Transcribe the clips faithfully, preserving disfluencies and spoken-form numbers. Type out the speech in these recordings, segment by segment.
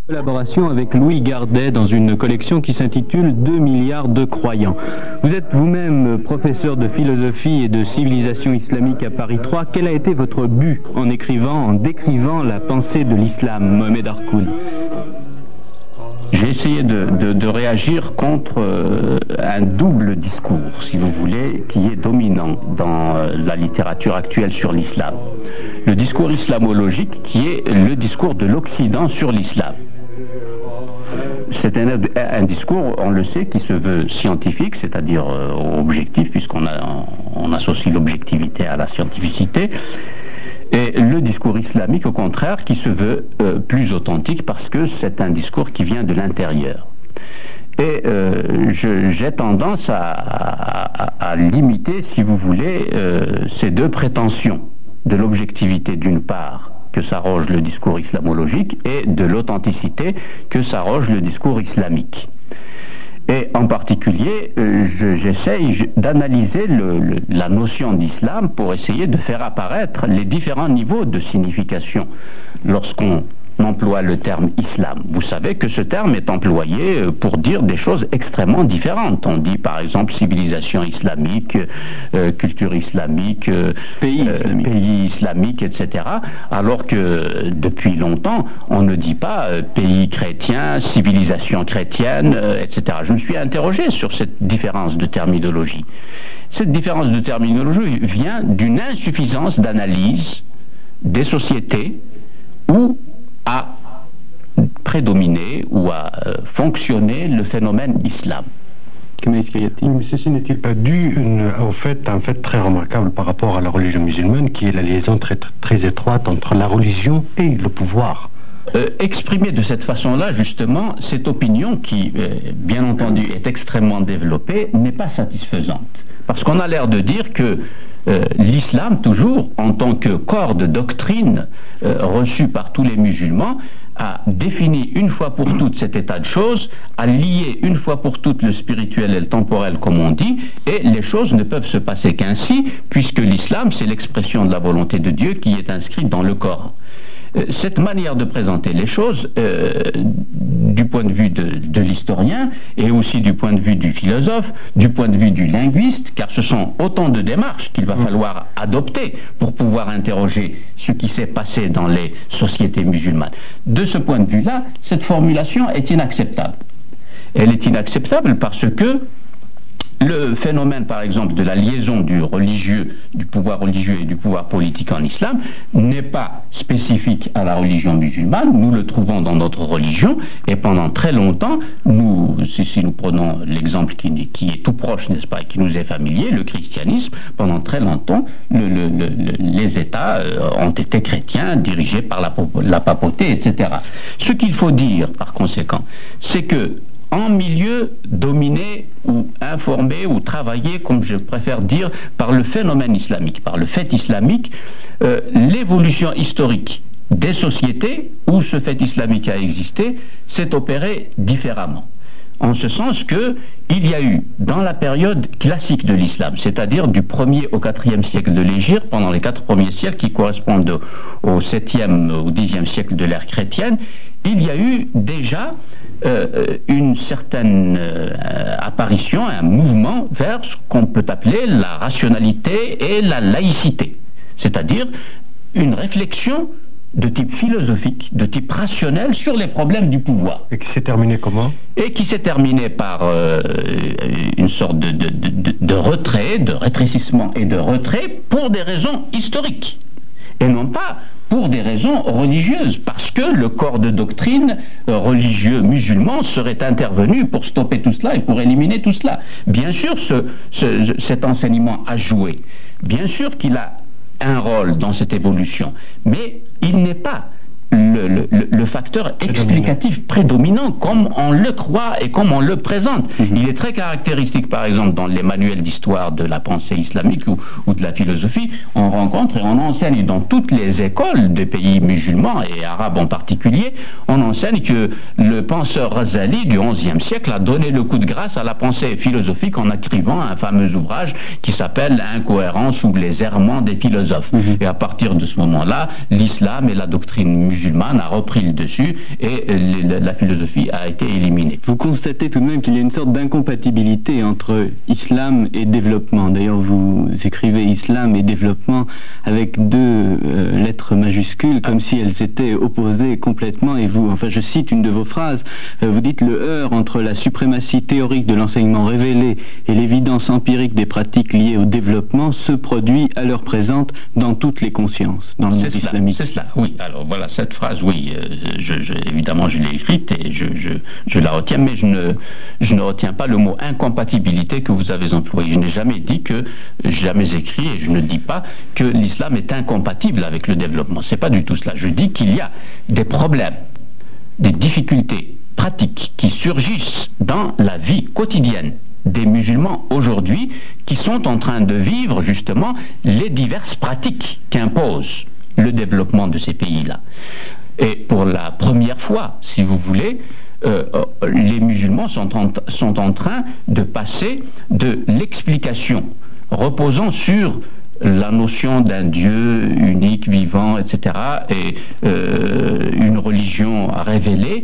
Collaboration avec Louis Gardet dans une collection qui s'intitule deux milliards de croyants. Vous êtes vous-même professeur de philosophie et de civilisation islamique à Paris trois. Quel a été votre but en écrivant, en décrivant la pensée de l'islam, Mohamed Arkoun? J'ai essayé de, de, de réagir contre euh, un double discours, si vous voulez, qui est dominant dans euh, la littérature actuelle sur l'islam. Le discours islamologique qui est le discours de l'Occident sur l'islam. C'est un, un discours, on le sait, qui se veut scientifique, c'est-à-dire euh, objectif, puisqu'on a, on associe l'objectivité à la scientificité. Et le discours islamique, au contraire, qui se veut euh, plus authentique parce que c'est un discours qui vient de l'intérieur. Et euh, j'ai tendance à, à, à limiter, si vous voulez, euh, ces deux prétentions de l'objectivité d'une part que s'arroge le discours islamologique et de l'authenticité que s'arroge le discours islamique. Et en particulier, euh, j'essaye d'analyser le, le, la notion d'islam pour essayer de faire apparaître les différents niveaux de signification lorsqu'on emploie le terme islam. Vous savez que ce terme est employé pour dire des choses extrêmement différentes. On dit par exemple civilisation islamique, euh, culture islamique, euh, pays, euh, islamique. pays islamique, et cetera. Alors que depuis longtemps, on ne dit pas euh, pays chrétien, civilisation chrétienne, euh, et cetera. Je me suis interrogé sur cette différence de terminologie. Cette différence de terminologie vient d'une insuffisance d'analyse des sociétés où a prédominé ou a euh, fonctionné le phénomène islam. Mais ceci n'est-il pas dû une, au fait, un fait très remarquable par rapport à la religion musulmane, qui est la liaison très, très étroite entre la religion et le pouvoir? Euh, exprimer de cette façon-là, justement, cette opinion qui, euh, bien entendu, est extrêmement développée, n'est pas satisfaisante. Parce qu'on a l'air de dire que Euh, l'islam, toujours, en tant que corps de doctrine euh, reçu par tous les musulmans, a défini une fois pour toutes cet état de choses, a lié une fois pour toutes le spirituel et le temporel, comme on dit, et les choses ne peuvent se passer qu'ainsi, puisque l'islam, c'est l'expression de la volonté de Dieu qui est inscrite dans le Coran. Cette manière de présenter les choses, euh, du point de vue de, de l'historien et aussi du point de vue du philosophe, du point de vue du linguiste, car ce sont autant de démarches qu'il va falloir adopter pour pouvoir interroger ce qui s'est passé dans les sociétés musulmanes. De ce point de vue-là, cette formulation est inacceptable. Elle est inacceptable parce que le phénomène, par exemple, de la liaison du religieux, du pouvoir religieux et du pouvoir politique en islam n'est pas spécifique à la religion musulmane. Nous le trouvons dans notre religion et pendant très longtemps, nous, si, si nous prenons l'exemple qui, qui est tout proche, n'est-ce pas, et qui nous est familier, le christianisme, pendant très longtemps, le, le, le, les États ont été chrétiens, dirigés par la, la papauté, et cetera. Ce qu'il faut dire, par conséquent, c'est que en milieu dominé ou informé ou travaillé, comme je préfère dire, par le phénomène islamique, par le fait islamique, euh, l'évolution historique des sociétés où ce fait islamique a existé s'est opérée différemment. En ce sens que il y a eu, dans la période classique de l'islam, c'est-à-dire du premier au quatrième siècle de l'Hégire, pendant les quatre premiers siècles qui correspondent au septième, au dixième siècle de l'ère chrétienne, il y a eu déjà euh, une certaine euh, apparition, un mouvement vers ce qu'on peut appeler la rationalité et la laïcité, c'est-à-dire une réflexion de type philosophique, de type rationnel sur les problèmes du pouvoir. Et qui s'est terminé comment? Et qui s'est terminé par euh, une sorte de, de, de, de retrait, de rétrécissement et de retrait pour des raisons historiques, et non pas pour des raisons religieuses, parce que le corps de doctrine euh, religieux musulman serait intervenu pour stopper tout cela et pour éliminer tout cela. Bien sûr, ce, ce, cet enseignement a joué. Bien sûr qu'il a un rôle dans cette évolution, mais il n'est pas le, le, le facteur explicatif prédominant comme on le croit et comme on le présente. Mm-hmm. Il est très caractéristique, par exemple, dans les manuels d'histoire de la pensée islamique ou, ou de la philosophie, on rencontre et on enseigne dans toutes les écoles des pays musulmans et arabes en particulier, on enseigne que le penseur Razali du onzième siècle a donné le coup de grâce à la pensée philosophique en écrivant un fameux ouvrage qui s'appelle L'incohérence ou les errements des philosophes. Mm-hmm. Et à partir de ce moment-là, l'islam et la doctrine musulmane musulmane a repris le dessus et euh, la philosophie a été éliminée. Vous constatez tout de même qu'il y a une sorte d'incompatibilité entre islam et développement. D'ailleurs, vous écrivez islam et développement avec deux euh, lettres majuscules, comme si elles étaient opposées complètement. Et vous, enfin, je cite une de vos phrases, euh, vous dites: le heurt entre la suprématie théorique de l'enseignement révélé et l'évidence empirique des pratiques liées au développement se produit à l'heure présente dans toutes les consciences, dans le monde islamique. C'est cela, oui. Alors voilà, cette phrase, oui, euh, je, je, évidemment, je l'ai écrite et je, je, je la retiens, mais je ne, je ne retiens pas le mot incompatibilité que vous avez employé. Je n'ai jamais dit que, jamais écrit, et je ne dis pas que l'islam est incompatible avec le développement. C'est pas du tout cela. Je dis qu'il y a des problèmes, des difficultés pratiques qui surgissent dans la vie quotidienne des musulmans aujourd'hui, qui sont en train de vivre justement les diverses pratiques qu'impose le développement de ces pays-là. Et pour la première fois, si vous voulez, euh, les musulmans sont en, sont en train de passer de l'explication reposant sur la notion d'un Dieu unique, vivant, et cetera, et euh, une religion révélée,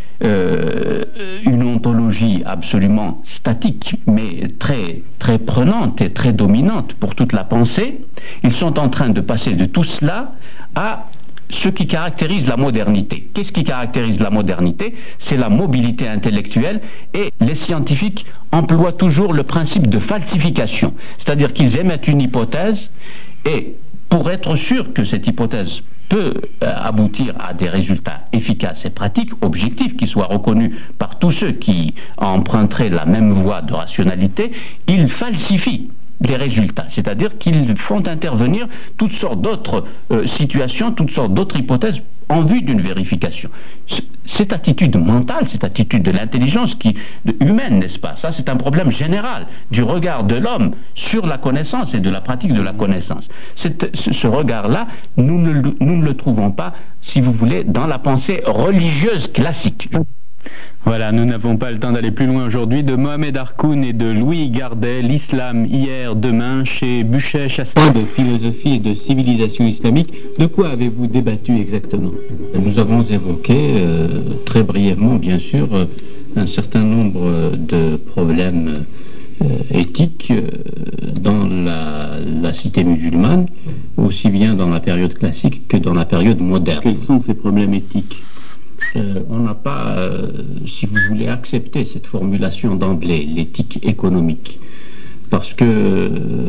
Euh, une ontologie absolument statique, mais très, très prenante et très dominante pour toute la pensée. Ils sont en train de passer de tout cela à ce qui caractérise la modernité. Qu'est-ce qui caractérise la modernité? C'est la mobilité intellectuelle, et les scientifiques emploient toujours le principe de falsification, c'est-à-dire qu'ils émettent une hypothèse, et pour être sûr que cette hypothèse peut euh, aboutir à des résultats efficaces et pratiques, objectifs, qui soient reconnus par tous ceux qui emprunteraient la même voie de rationalité, ils falsifient les résultats, c'est-à-dire qu'ils font intervenir toutes sortes d'autres euh, situations, toutes sortes d'autres hypothèses en vue d'une vérification. Cette attitude mentale, cette attitude de l'intelligence qui, de, humaine, n'est-ce pas? Ça, c'est un problème général du regard de l'homme sur la connaissance et de la pratique de la connaissance. Cette, ce, ce regard-là, nous ne, nous ne le trouvons pas, si vous voulez, dans la pensée religieuse classique. Voilà, nous n'avons pas le temps d'aller plus loin aujourd'hui. De Mohamed Harkoun et de Louis Gardet, l'islam hier, demain, chez Buchet, chasseur de philosophie et de civilisation islamique. De quoi avez-vous débattu exactement? Nous avons évoqué euh, très brièvement, bien sûr, euh, un certain nombre de problèmes euh, éthiques euh, dans la, la cité musulmane, aussi bien dans la période classique que dans la période moderne. Quels sont ces problèmes éthiques? Euh, on n'a pas, euh, si vous voulez, accepté cette formulation d'emblée, l'éthique économique, parce que euh,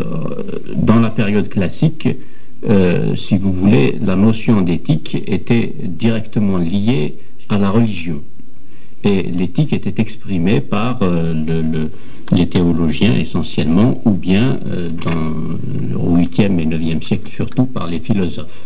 dans la période classique, euh, si vous voulez, la notion d'éthique était directement liée à la religion, et l'éthique était exprimée par euh, le, le, les théologiens essentiellement, ou bien euh, dans, au huitième et neuvième siècle surtout par les philosophes.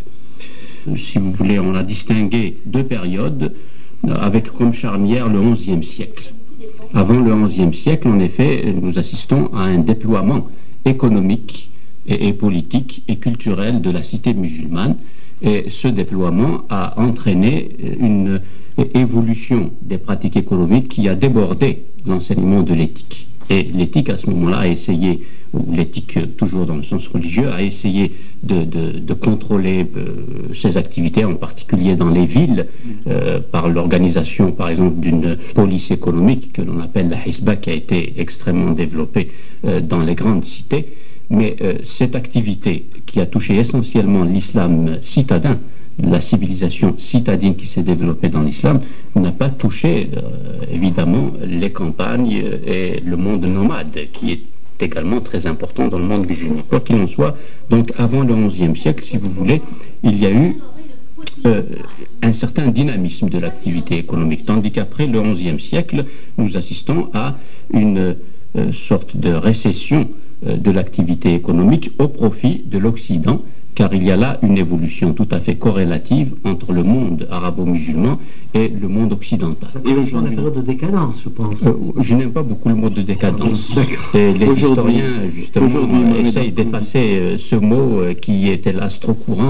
Si vous voulez, on a distingué deux périodes avec comme charnière le onzième siècle. Avant le onzième siècle, en effet, nous assistons à un déploiement économique et, et politique et culturel de la cité musulmane, et ce déploiement a entraîné une évolution des pratiques économiques qui a débordé l'enseignement de l'éthique. Et l'éthique, à ce moment-là, a essayé, ou l'éthique toujours dans le sens religieux, a essayé de, de, de contrôler euh, ses activités, en particulier dans les villes, euh, par l'organisation, par exemple, d'une police économique que l'on appelle la Hisba, qui a été extrêmement développée euh, dans les grandes cités. Mais euh, cette activité, qui a touché essentiellement l'islam citadin, la civilisation citadine qui s'est développée dans l'islam, n'a pas touché euh, évidemment les campagnes et le monde nomade, qui est également très important dans le monde musulman. Quoi qu'il en soit, donc avant le onzième siècle, si vous voulez, il y a eu euh, un certain dynamisme de l'activité économique, tandis qu'après le onzième siècle, nous assistons à une euh, sorte de récession euh, de l'activité économique au profit de l'Occident, car il y a là une évolution tout à fait corrélative entre le monde arabo-musulman et le monde occidental. Ça correspond à la période de décadence, je pense. Euh, je n'aime pas beaucoup le mot de décadence. Et les historiens, justement, essayent d'effacer euh, ce mot euh, qui est hélas trop courant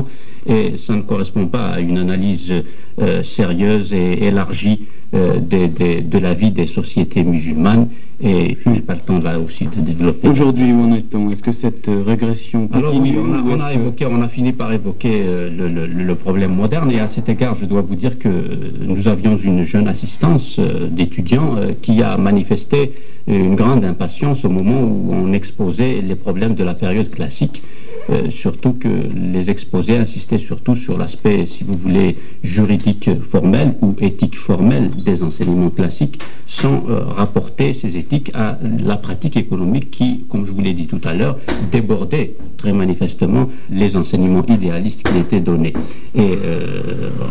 et ça ne correspond pas à une analyse euh, sérieuse et élargie euh, de, de, de la vie des sociétés musulmanes, et je n'ai pas le temps là aussi de développer. Aujourd'hui, où en est-on? Est-ce que cette euh, régression continue? Alors oui, on a, on a que... évoqué, on a fini par évoquer euh, le, le, le problème moderne, et à cet égard, je dois vous dire que nous avions une jeune assistance euh, d'étudiants euh, qui a manifesté une grande impatience au moment où on exposait les problèmes de la période classique, euh, surtout que les exposés insistaient surtout sur l'aspect, si vous voulez, juridique formel ou éthique formelle des enseignements classiques, sans euh, rapporter ces éthiques à la pratique économique qui, comme je vous l'ai dit tout à l'heure, débordait très manifestement les enseignements idéalistes qui étaient donnés. Et euh,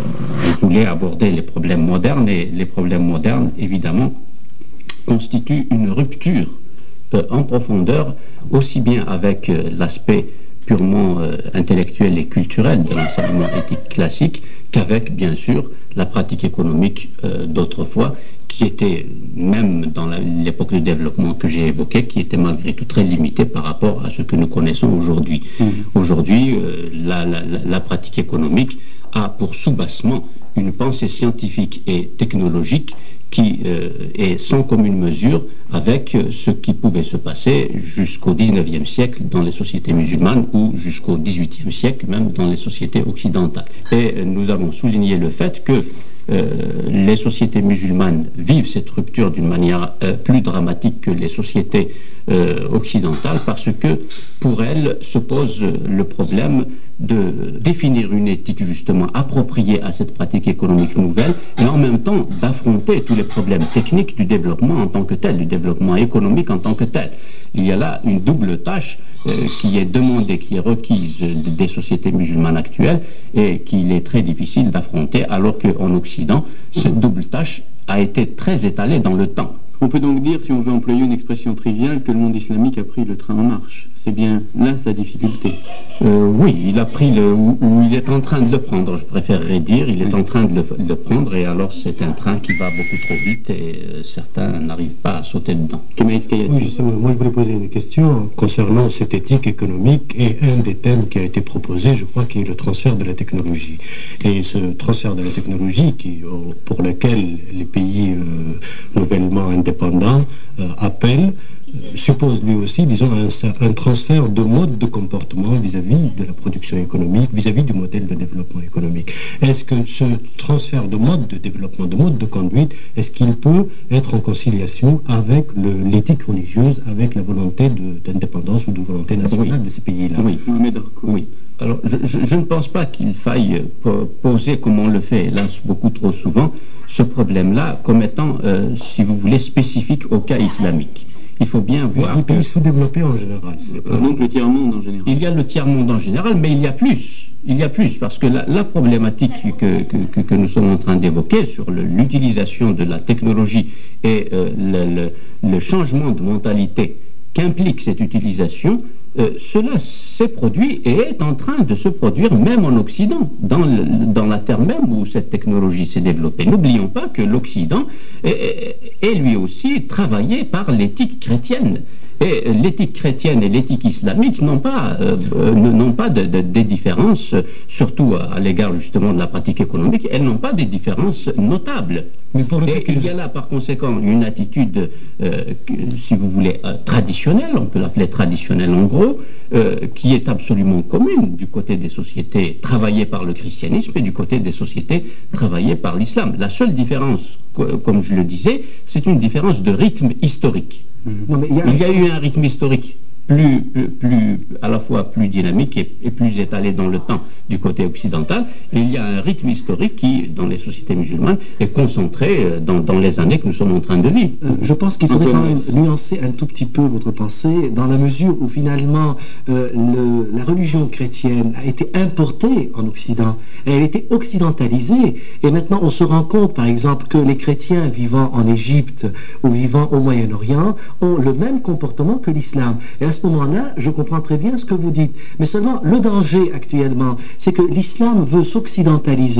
on voulait aborder les problèmes modernes, et les problèmes modernes, évidemment, constituent une rupture euh, en profondeur, aussi bien avec euh, l'aspect purement euh, intellectuel et culturel de l'enseignement éthique classique, qu'avec, bien sûr, la pratique économique euh, d'autrefois, qui était, même dans l'époque de développement que j'ai évoquée, qui était malgré tout très limitée par rapport à ce que nous connaissons aujourd'hui. Mmh. Aujourd'hui, euh, la, la, la pratique économique a pour soubassement une pensée scientifique et technologique qui euh, est sans commune mesure avec euh, ce qui pouvait se passer jusqu'au dix-neuvième siècle dans les sociétés musulmanes, ou jusqu'au dix-huitième siècle même dans les sociétés occidentales. Et euh, nous avons souligné le fait que euh, les sociétés musulmanes vivent cette rupture d'une manière euh, plus dramatique que les sociétés euh, occidentales, parce que pour elles se pose le problème de définir une éthique justement appropriée à cette pratique économique nouvelle, et en même temps d'affronter tous les problèmes techniques du développement en tant que tel, du développement économique en tant que tel. Il y a là une double tâche euh, qui est demandée, qui est requise des sociétés musulmanes actuelles, et qu'il est très difficile d'affronter, alors qu'en Occident, cette double tâche a été très étalée dans le temps. On peut donc dire, si on veut employer une expression triviale, que le monde islamique a pris le train en marche. C'est bien là sa difficulté. Euh, oui, il a pris le, ou, ou il est en train de le prendre, je préférerais dire, il est oui. en train de le, de le prendre, et alors c'est un train qui va beaucoup trop vite, et euh, certains n'arrivent pas à sauter dedans. Oui, justement, moi je voulais poser une question concernant cette éthique économique, et un des thèmes qui a été proposé, je crois, qui est le transfert de la technologie. Et ce transfert de la technologie, qui, pour lequel les pays euh, nouvellement indépendants euh, appellent, suppose lui aussi, disons, un, un transfert de mode de comportement vis-à-vis de la production économique, vis-à-vis du modèle de développement économique. Est-ce que ce transfert de mode de développement, de mode de conduite, est-ce qu'il peut être en conciliation avec l'éthique religieuse, avec la volonté d'indépendance ou de volonté nationale oui. de ces pays-là? Oui, oui. Alors, je, je, je ne pense pas qu'il faille poser, comme on le fait, hélas, beaucoup trop souvent, ce problème-là comme étant, euh, si vous voulez, spécifique au cas islamique. Il faut bien voir. Les pays sous-développés en général. Pas... Donc le tiers-monde en général. Il y a le tiers-monde en général, mais il y a plus. Il y a plus, parce que la, la problématique que, que, que nous sommes en train d'évoquer sur l'utilisation de la technologie et euh, le, le, le changement de mentalité qu'implique cette utilisation, Euh, cela s'est produit et est en train de se produire même en Occident, dans, le, dans la terre même où cette technologie s'est développée. N'oublions pas que l'Occident est, est, est lui aussi travaillé par l'éthique chrétienne. Et l'éthique chrétienne et l'éthique islamique n'ont pas, euh, n'ont pas de, de, des différences, surtout à, à l'égard justement de la pratique économique, elles n'ont pas des différences notables. Mais pour et il y a là par conséquent une attitude, euh, que, si vous voulez, euh, traditionnelle, on peut l'appeler traditionnelle en gros, euh, qui est absolument commune du côté des sociétés travaillées par le christianisme et du côté des sociétés travaillées par l'islam. La seule différence, comme je le disais, c'est une différence de rythme historique. Non, mais il, y a... il y a eu un rythme historique plus, plus, plus à la fois plus dynamique et, et plus étalé dans le temps du côté occidental, et il y a un rythme historique qui, dans les sociétés musulmanes, est concentré dans, dans les années que nous sommes en train de vivre. Euh, je pense qu'il faudrait quand même nuancer un tout petit peu votre pensée, dans la mesure où finalement euh, le, la religion chrétienne a été importée en Occident, elle a été occidentalisée, et maintenant on se rend compte par exemple que les chrétiens vivant en Égypte ou vivant au Moyen-Orient ont le même comportement que l'islam. Et à ce moment-là, je comprends très bien ce que vous dites. Mais seulement, le danger actuellement, c'est que l'islam veut s'occidentaliser.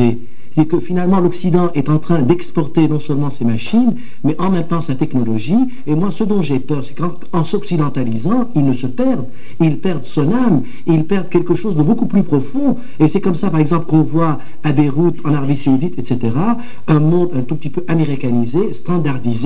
C'est que finalement l'Occident est en train d'exporter non seulement ses machines, mais en même temps sa technologie. Et moi, ce dont j'ai peur, c'est qu'en s'occidentalisant, ils ne se perdent. Ils perdent son âme, ils perdent quelque chose de beaucoup plus profond. Et c'est comme ça, par exemple, qu'on voit à Beyrouth, en Arabie Saoudite, et cetera, un monde un tout petit peu américanisé, standardisé.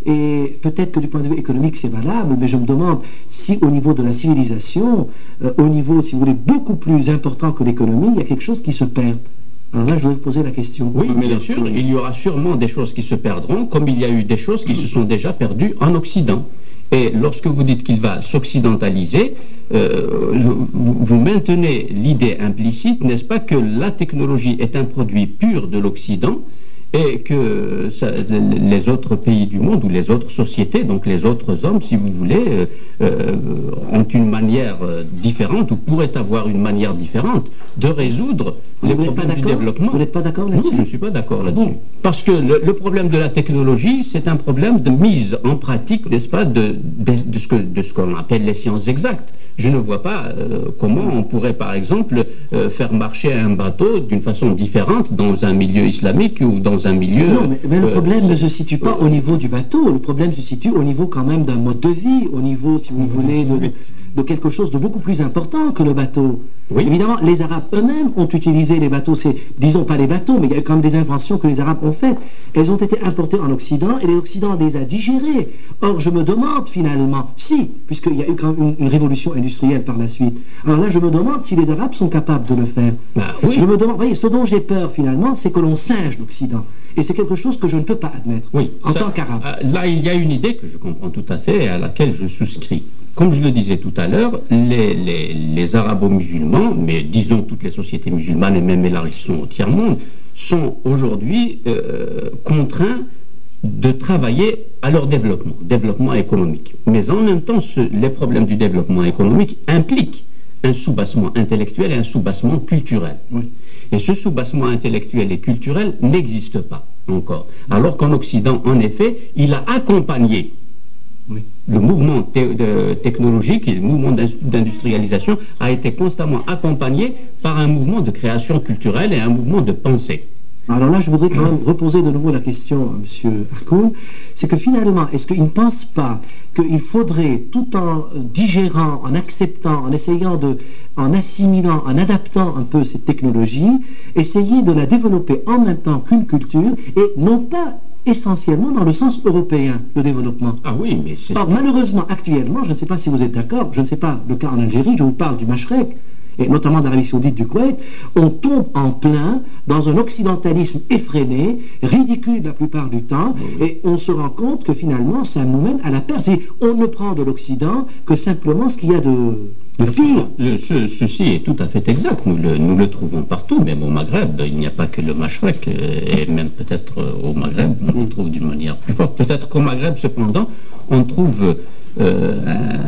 Et peut-être que du point de vue économique, c'est valable, mais je me demande si au niveau de la civilisation, euh, au niveau, si vous voulez, beaucoup plus important que l'économie, il y a quelque chose qui se perd. Alors là, je voudrais poser la question. Oui, mais bien sûr, il y aura sûrement des choses qui se perdront, comme il y a eu des choses qui se sont déjà perdues en Occident. Et lorsque vous dites qu'il va s'occidentaliser, euh, vous, vous maintenez l'idée implicite, n'est-ce pas, que la technologie est un produit pur de l'Occident, et que ça, les autres pays du monde, ou les autres sociétés, donc les autres hommes, si vous voulez, euh, euh, ont une manière euh, différente, ou pourraient avoir une manière différente de résoudre vous les problèmes du développement. Vous n'êtes pas d'accord là-dessus? Non, je ne suis pas d'accord là-dessus. Bon. Parce que le, le problème de la technologie, c'est un problème de mise en pratique, n'est-ce pas, de, de, de ce que, de ce qu'on appelle les sciences exactes. Je ne vois pas euh, comment on pourrait, par exemple, euh, faire marcher un bateau d'une façon différente dans un milieu islamique ou dans un milieu... Non, mais, mais le problème euh, ne se situe pas euh, au niveau du bateau, le problème se situe au niveau quand même d'un mode de vie, au niveau, si vous voulez, de, de quelque chose de beaucoup plus important que le bateau. Oui. Évidemment, les Arabes eux-mêmes ont utilisé les bateaux, c'est, disons pas les bateaux, mais il y a quand même des inventions que les Arabes ont faites. Elles ont été importées en Occident et l'Occident les a digérées. Or, je me demande finalement, si, puisqu'il y a eu quand même une, une révolution industrielle par la suite, alors là, je me demande si les Arabes sont capables de le faire. Bah, oui. Je me demande, voyez, ce dont j'ai peur finalement, c'est que l'on singe l'Occident. Et c'est quelque chose que je ne peux pas admettre, oui, en ça, tant qu'Arabe. Euh, là, il y a une idée que je comprends tout à fait et à laquelle je souscris. Comme je le disais tout à l'heure, les, les, les arabo-musulmans, mais disons toutes les sociétés musulmanes et même élargissons au tiers-monde, sont aujourd'hui euh, contraints de travailler à leur développement, développement économique. Mais en même temps, ce, les problèmes du développement économique impliquent un soubassement intellectuel et un soubassement culturel. Oui. Et ce soubassement intellectuel et culturel n'existe pas encore. Alors qu'en Occident, en effet, il a accompagné oui. le mouvement de technologique et le mouvement d'industrialisation a été constamment accompagné par un mouvement de création culturelle et un mouvement de pensée. Alors là, je voudrais quand même reposer de nouveau la question à M. Harkoun, c'est que finalement, est-ce qu'il ne pense pas qu'il faudrait, tout en digérant, en acceptant, en essayant de, en assimilant, en adaptant un peu cette technologie, essayer de la développer en même temps qu'une culture, et non pas essentiellement dans le sens européen, le développement. Ah oui, mais c'est... Or, malheureusement, actuellement, je ne sais pas si vous êtes d'accord, je ne sais pas le cas en Algérie, je vous parle du Machrek, et notamment d'Arabie Saoudite, du Koweït, on tombe en plein dans un occidentalisme effréné, ridicule la plupart du temps, oui. et on se rend compte que finalement, ça nous mène à la perte. On ne prend de l'Occident que simplement ce qu'il y a de, de pire. Le, ce, ceci est tout à fait exact. Nous le, nous le trouvons partout, même au Maghreb. Il n'y a pas que le Machrek, et même peut-être au Maghreb, on le trouve d'une manière plus forte. Peut-être qu'au Maghreb, cependant, on trouve... Euh,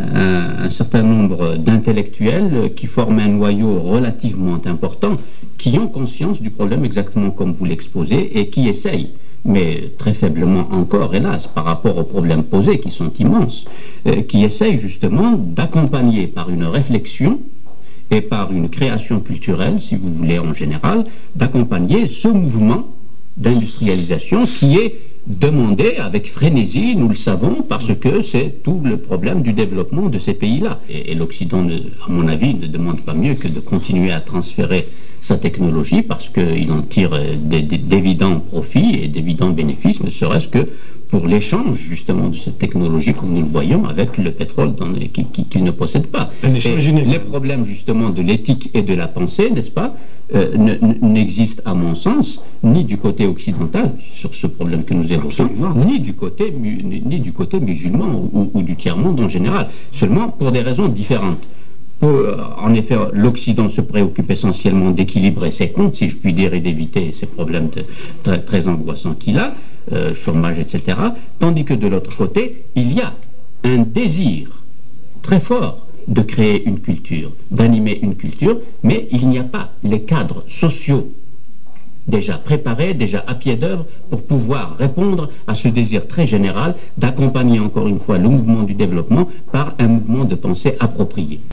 un, un certain nombre d'intellectuels qui forment un noyau relativement important, qui ont conscience du problème exactement comme vous l'exposez et qui essayent, mais très faiblement encore, hélas, par rapport aux problèmes posés qui sont immenses, euh, qui essayent justement d'accompagner par une réflexion et par une création culturelle, si vous voulez en général, d'accompagner ce mouvement d'industrialisation qui est demandé avec frénésie, nous le savons, parce que c'est tout le problème du développement de ces pays-là. Et, et l'Occident, à mon avis, ne demande pas mieux que de continuer à transférer sa technologie parce qu'il en tire d'évidents profits et d'évidents bénéfices, ne serait-ce que pour l'échange justement de cette technologie comme nous le voyons avec le pétrole qu'il qui, qui ne possède pas. Et les problèmes justement de l'éthique et de la pensée, n'est-ce pas, euh, n'existent à mon sens ni du côté occidental sur ce problème que nous évoquons, ni du côté, ni, ni du côté musulman ou, ou du tiers-monde en général, seulement pour des raisons différentes. Pour, en effet, l'Occident se préoccupe essentiellement d'équilibrer ses comptes, si je puis dire, et d'éviter ces problèmes de, très, très angoissants qu'il a, euh, chômage, et cetera. Tandis que de l'autre côté, il y a un désir très fort de créer une culture, d'animer une culture, mais il n'y a pas les cadres sociaux déjà préparés, déjà à pied d'œuvre, pour pouvoir répondre à ce désir très général d'accompagner encore une fois le mouvement du développement par un mouvement de pensée approprié.